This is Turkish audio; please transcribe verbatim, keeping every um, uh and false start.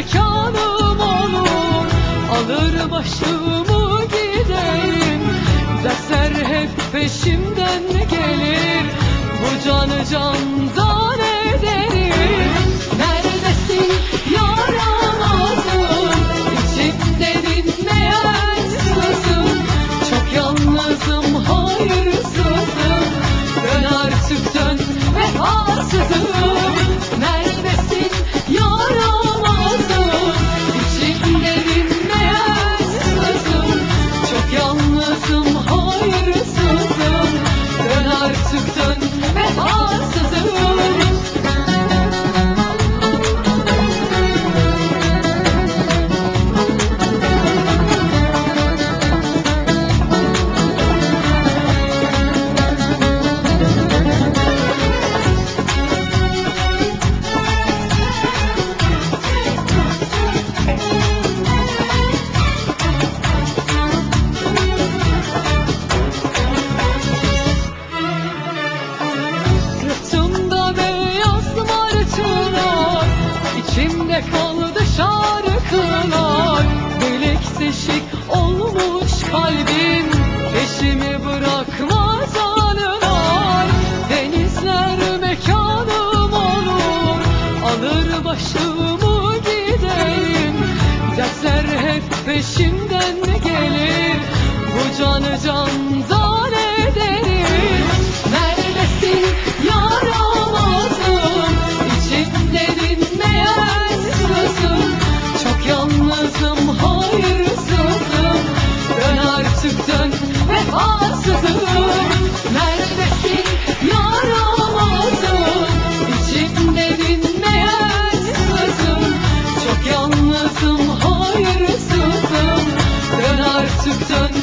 mekanım olur. Alır başımı giderim, dertler hep peşimden gelir. Bu canı candan ederim. Neredesin yaramazım, içimde dinmeyen sızım. Çok yalnızım, hayırsızım, dön artık dön, vefasızım. Neredesin yaramazım, içimde dinmeyen sızım. Çok yalnızım, hayırsızım, dön artık dön, vefasızım. Sırtımda beyaz martılar, içimde kaldı şarkılar. Delik deşik olmuş kalbim, peşimi bırakmaz anılar. Denizler mekanım olur, alır başımı giderim. Dertler hep peşimden gelir, bu canı candan ederim. Neredesin yaramazım, içimde dinmeyen sızım. Çok yalnızım, hayırsızım, dön artık dön, vefasızım. Neredesin yaramazım, içimde dinmeyen sızım. Çok yalnızım, hayırsızım, dön artık dön,